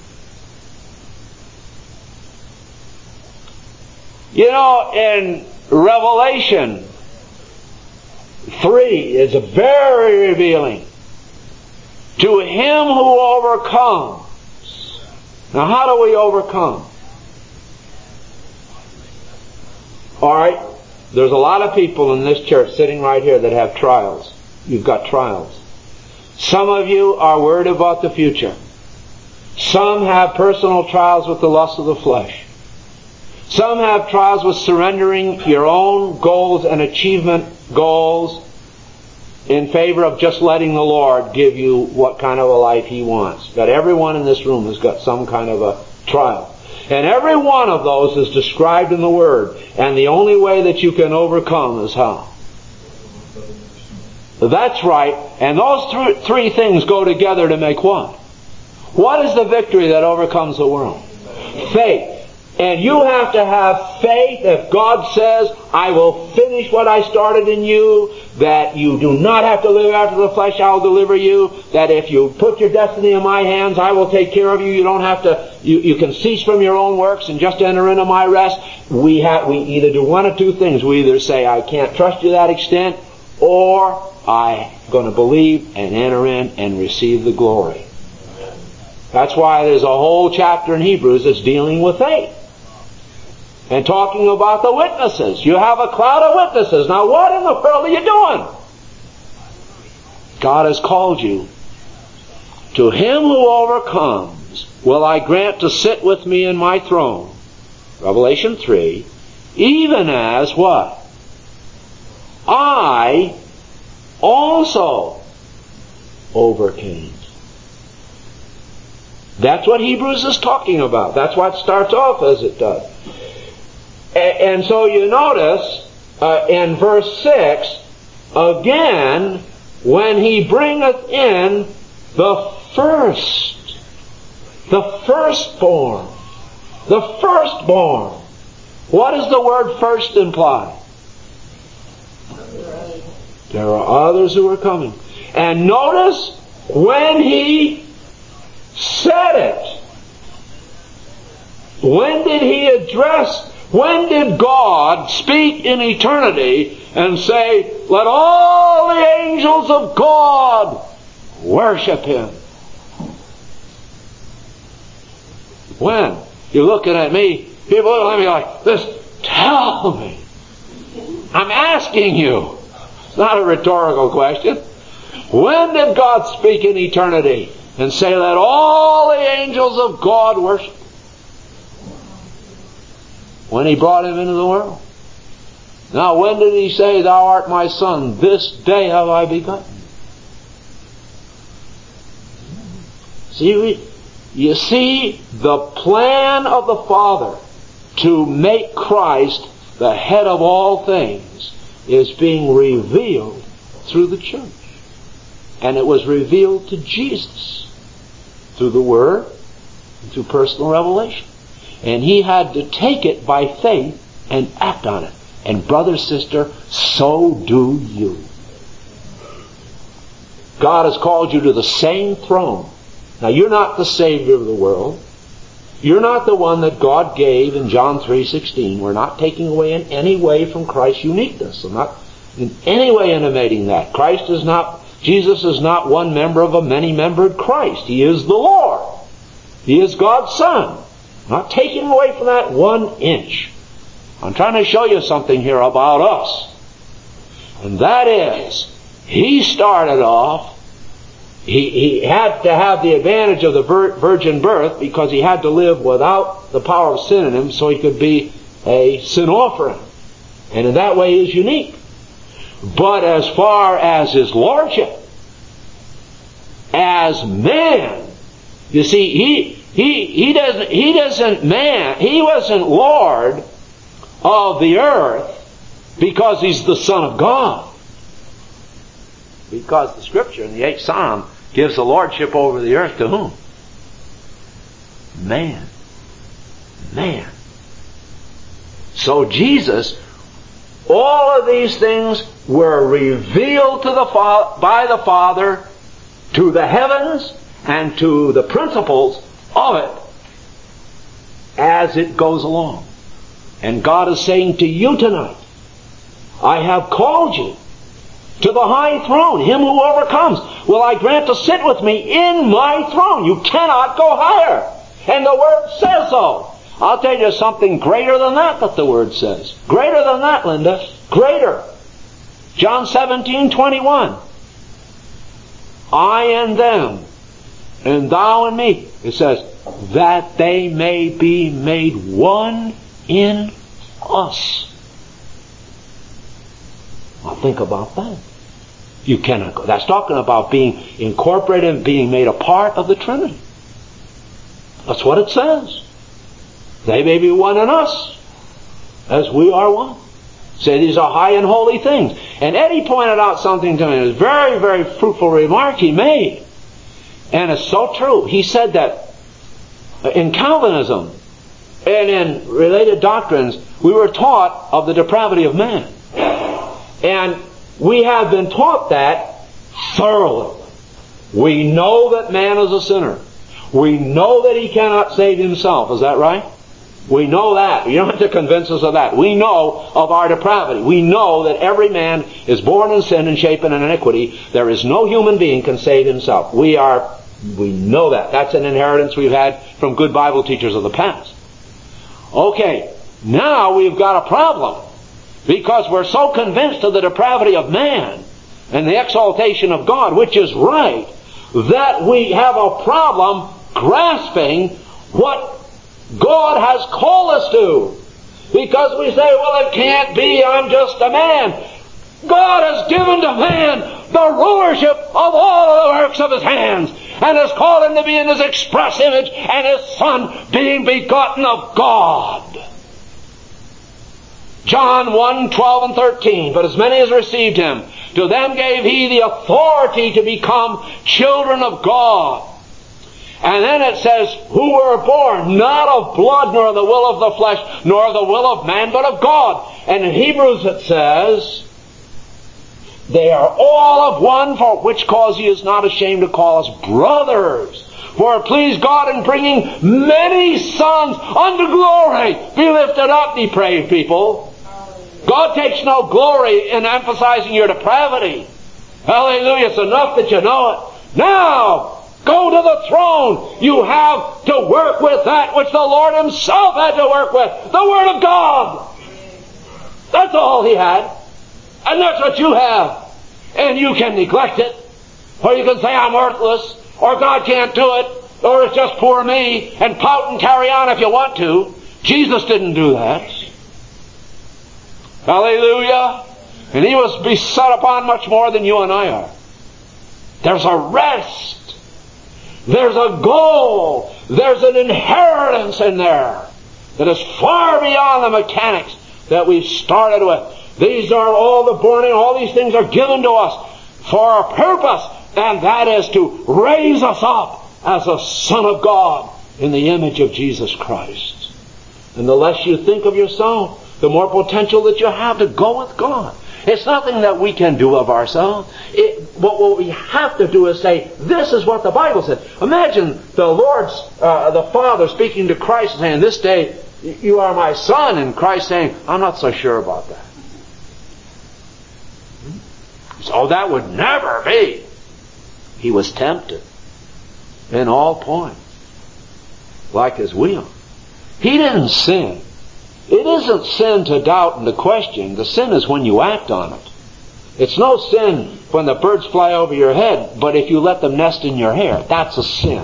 You know, in Revelation 3 is very revealing. To him who overcomes. Now, how do we overcome? All right, there's a lot of people in this church sitting right here that have trials. You've got trials. Some of you are worried about the future. Some have personal trials with the lust of the flesh. Some have trials with surrendering your own goals and achievement goals in favor of just letting the Lord give you what kind of a life He wants. But everyone in this room has got some kind of a trial. And every one of those is described in the Word. And the only way that you can overcome is how? That's right. And those three things go together to make what? What is the victory that overcomes the world? Faith. And you have to have faith if God says, I will finish what I started in you, that you do not have to live after the flesh, I will deliver you, that if you put your destiny in my hands, I will take care of you. You don't have to, you can cease from your own works and just enter into my rest. We either do one of two things. We either say, I can't trust you to that extent, or I'm going to believe and enter in and receive the glory. That's why there's a whole chapter in Hebrews that's dealing with faith. And talking about the witnesses. You have a cloud of witnesses. Now what in the world are you doing? God has called you. To him who overcomes will I grant to sit with me in my throne. Revelation 3. Even as what? I also overcame. That's what Hebrews is talking about. That's what starts off as it does. And so you notice in verse 6, again, when he bringeth in the firstborn. What does the word first imply? There are others who are coming. And notice when he said it. When did he address? When did God speak in eternity and say, let all the angels of God worship Him? When? You're looking at me. People look at me like this. Tell me. I'm asking you. It's not a rhetorical question. When did God speak in eternity and say, let all the angels of God worship? When He brought Him into the world. Now when did He say, thou art my Son, this day have I begotten you? You see, the plan of the Father to make Christ the head of all things is being revealed through the church. And it was revealed to Jesus through the Word and through personal revelation. And He had to take it by faith and act on it. And brother, sister, so do you. God has called you to the same throne. Now you're not the Savior of the world. You're not the one that God gave in John 3:16. We're not taking away in any way from Christ's uniqueness. I'm not in any way intimating that. Jesus is not one member of a many-membered Christ. He is the Lord. He is God's Son. Not taking away from that 1 inch. I'm trying to show you something here about us. And that is, He started off, He had to have the advantage of the virgin birth because He had to live without the power of sin in Him so He could be a sin offering. And in that way He is unique. But as far as His lordship, as man, you see, He wasn't Lord of the earth Because He's the Son of God. Because the Scripture in the 8th Psalm gives the lordship over the earth to whom? Man. Man. So Jesus, all of these things were revealed to by the Father to the heavens and to the principles of it as it goes along. And God is saying to you tonight, I have called you to the high throne. Him who overcomes will I grant to sit with me in my throne. You cannot go higher. And the Word says so. I'll tell you something greater than that the Word says. Greater than that, Linda. Greater. John 17:21. I and them, and thou and me. It says, that they may be made one in us. Now think about that. You cannot go. That's talking about being incorporated and being made a part of the Trinity. That's what it says. They may be one in us, as we are one. Say these are high and holy things. And Eddie pointed out something to me. It was a very, very fruitful remark he made. And it's so true. He said that in Calvinism and in related doctrines, we were taught of the depravity of man. And we have been taught that thoroughly. We know that man is a sinner. We know that he cannot save himself. Is that right? We know that. You don't have to convince us of that. We know of our depravity. We know that every man is born in sin and shapen in iniquity. There is no human being can save himself. We know that. That's an inheritance we've had from good Bible teachers of the past. Okay, now we've got a problem. Because we're so convinced of the depravity of man and the exaltation of God, which is right, that we have a problem grasping what God has called us to. Because we say, well, it can't be, I'm just a man. God has given to man the rulership of all the works of His hands, and has called him to be in His express image, and His Son being begotten of God. John 1:12 and 13. But as many as received Him, to them gave He the authority to become children of God. And then it says, who were born not of blood, nor the will of the flesh, nor the will of man, but of God. And in Hebrews it says, they are all of one, for which cause He is not ashamed to call us brothers. For it pleased God in bringing many sons unto glory. Be lifted up, depraved people. God takes no glory in emphasizing your depravity. Hallelujah. It's enough that you know it. Now, go to the throne. You have to work with that which the Lord Himself had to work with. The Word of God. That's all He had. And that's what you have. And you can neglect it. Or you can say, I'm worthless. Or God can't do it. Or it's just poor me. And pout and carry on if you want to. Jesus didn't do that. Hallelujah. And He was beset upon much more than you and I are. There's a rest. There's a goal. There's an inheritance in there that is far beyond the mechanics that we've started with. These are all the born-in, all these things are given to us for a purpose, and that is to raise us up as a Son of God in the image of Jesus Christ. And the less you think of yourself, the more potential that you have to go with God. It's nothing that we can do of ourselves. What we have to do is say, this is what the Bible said. Imagine the Father speaking to Christ and saying, this day you are my Son, and Christ saying, I'm not so sure about that. So that would never be. He was tempted in all points, like as we are. He didn't sin. It isn't sin to doubt and to question. The sin is when you act on it. It's no sin when the birds fly over your head, but if you let them nest in your hair, that's a sin.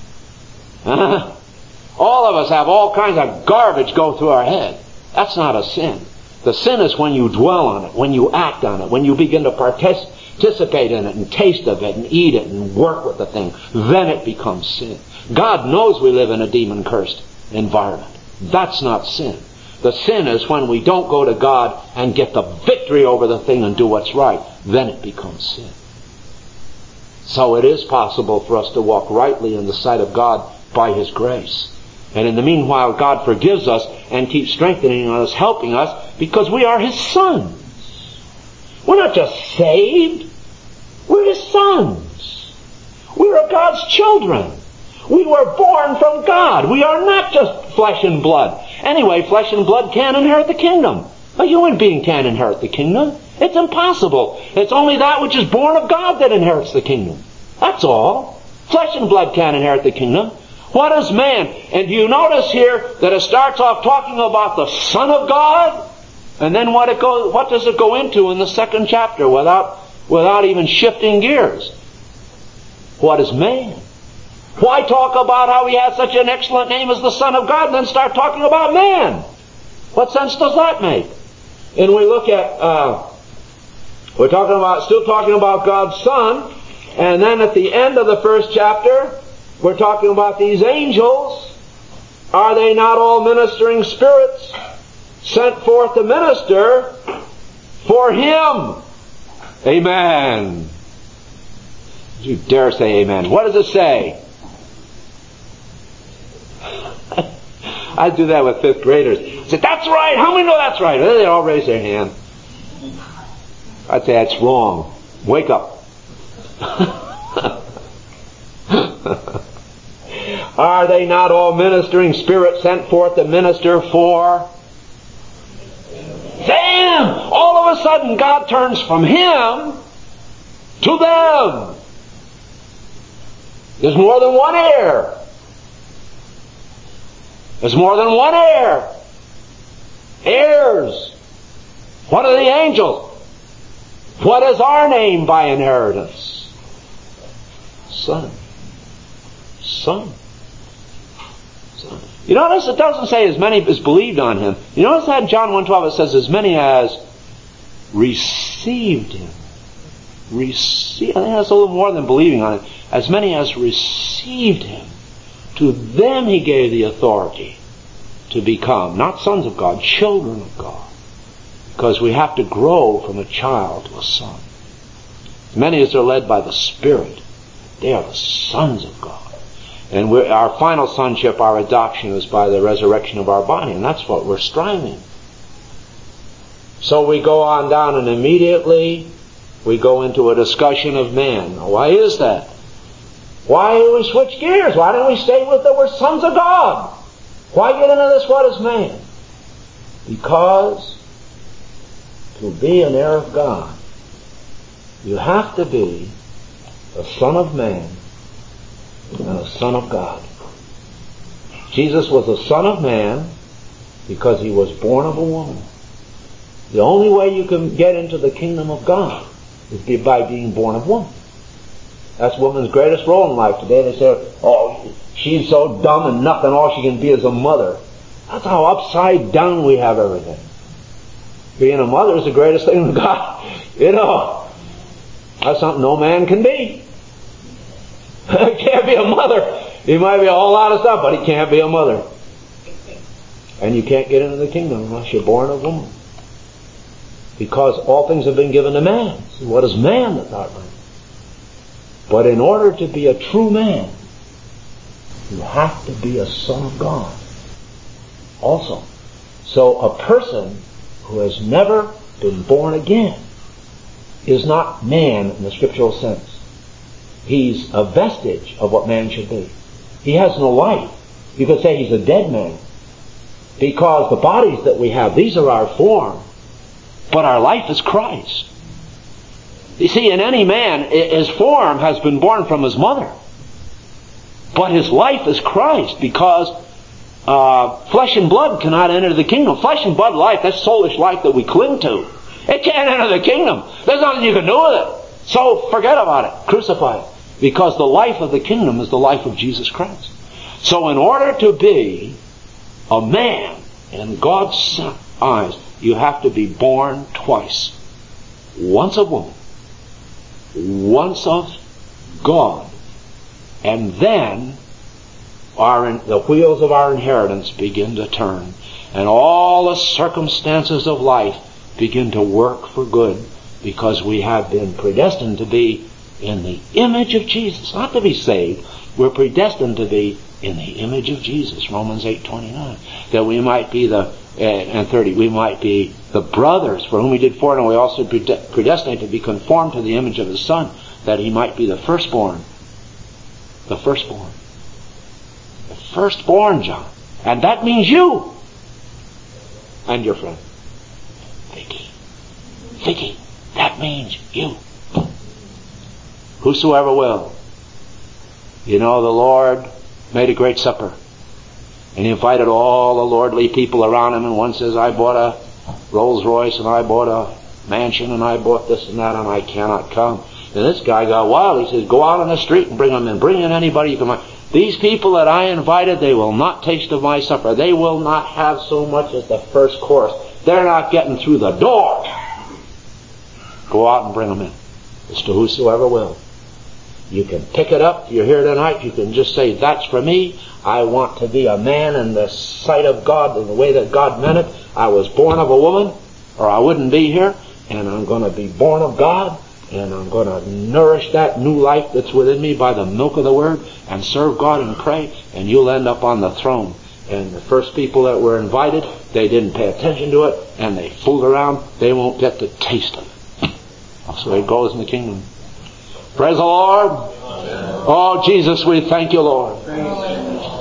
All of us have all kinds of garbage go through our head. That's not a sin. The sin is when you dwell on it, when you act on it, when you begin to participate in it and taste of it and eat it and work with the thing. Then it becomes sin. God knows we live in a demon-cursed environment. That's not sin. The sin is when we don't go to God and get the victory over the thing and do what's right. Then it becomes sin. So it is possible for us to walk rightly in the sight of God by His grace. And in the meanwhile, God forgives us and keeps strengthening us, helping us, because we are His sons. We're not just saved. We're His sons. We are God's children. We were born from God. We are not just flesh and blood. Anyway, flesh and blood can't inherit the kingdom. A human being can't inherit the kingdom. It's impossible. It's only that which is born of God that inherits the kingdom. That's all. Flesh and blood can't inherit the kingdom. What is man? And do you notice here that it starts off talking about the Son of God? And then what does it go into in the second chapter without even shifting gears? What is man? Why talk about how he has such an excellent name as the Son of God and then start talking about man? What sense does that make? And we look at, we're still talking about God's Son, and then at the end of the first chapter, we're talking about these angels. Are they not all ministering spirits sent forth to minister for Him? Amen. You dare say amen. What does it say? I do that with fifth graders. I said, that's right. How many know that's right? And then they all raise their hand. I'd say that's wrong. Wake up. Are they not all ministering spirits sent forth to minister for them? All of a sudden God turns from Him to them. There's more than one heir. There's more than one heir. Heirs. What are the angels? What is our name by inheritance? Son. Son. Son. You notice it doesn't say as many as believed on Him. You notice that in John 1:12 it says as many as received Him. I think that's a little more than believing on Him. As many as received Him, to them He gave the authority to become, not sons of God, children of God. Because we have to grow from a child to a son. As many as are led by the Spirit, they are the sons of God. And our final sonship, our adoption, is by the resurrection of our body. And that's what we're striving. So we go on down and immediately we go into a discussion of man. Now, why is that? Why do we switch gears? Why don't we stay with that we're sons of God? Why get into this what is man? Because to be an heir of God, you have to be a son of man and a son of God. Jesus was a son of man because He was born of a woman. The only way you can get into the kingdom of God is by being born of woman. That's woman's greatest role in life today. They say, oh, she's so dumb and nothing, all she can be is a mother. That's how upside down we have everything. Being a mother is the greatest thing in God. You know, that's something no man can be. He can't be a mother. He might be a whole lot of stuff, but he can't be a mother. And you can't get into the kingdom unless you're born of woman. Because all things have been given to man. So what is man that not man? But in order to be a true man, you have to be a son of God also. So a person who has never been born again is not man in the scriptural sense. He's a vestige of what man should be. He has no life. You could say he's a dead man. Because the bodies that we have, these are our form. But our life is Christ. You see, in any man, his form has been born from his mother. But his life is Christ, because flesh and blood cannot enter the kingdom. Flesh and blood life, that's soulish life that we cling to. It can't enter the kingdom. There's nothing you can do with it. So forget about it. Crucify it. Because the life of the kingdom is the life of Jesus Christ. So in order to be a man in God's eyes, you have to be born twice. Once of woman, once of God, and then the wheels of our inheritance begin to turn. And all the circumstances of life begin to work for good, because we have been predestined to be in the image of Jesus. Not to be saved. We're predestined to be in the image of Jesus. Romans 8:29. That we might be and 30, we might be the brothers for whom He did foreknow. We also predestined to be conformed to the image of His Son, that He might be the firstborn. The firstborn. The firstborn, John. And that means you. And your friend. Vicky. That means you. Whosoever will. You know, the Lord made a great supper. And He invited all the lordly people around Him. And one says, I bought a Rolls Royce, and I bought a mansion, and I bought this and that, and I cannot come. And this guy got wild. He says, go out on the street and bring them in. Bring in anybody you can find. These people that I invited, they will not taste of my supper. They will not have so much as the first course. They're not getting through the door. Go out and bring them in. It's to whosoever will. You can pick it up. You're here tonight. You can just say, that's for me. I want to be a man in the sight of God in the way that God meant it. I was born of a woman, or I wouldn't be here. And I'm going to be born of God. And I'm going to nourish that new life that's within me by the milk of the Word, and serve God and pray, and you'll end up on the throne. And the first people that were invited, they didn't pay attention to it, and they fooled around. They won't get the taste of it. That's the way it goes in the kingdom. Praise the Lord. Oh, Jesus, we thank you, Lord.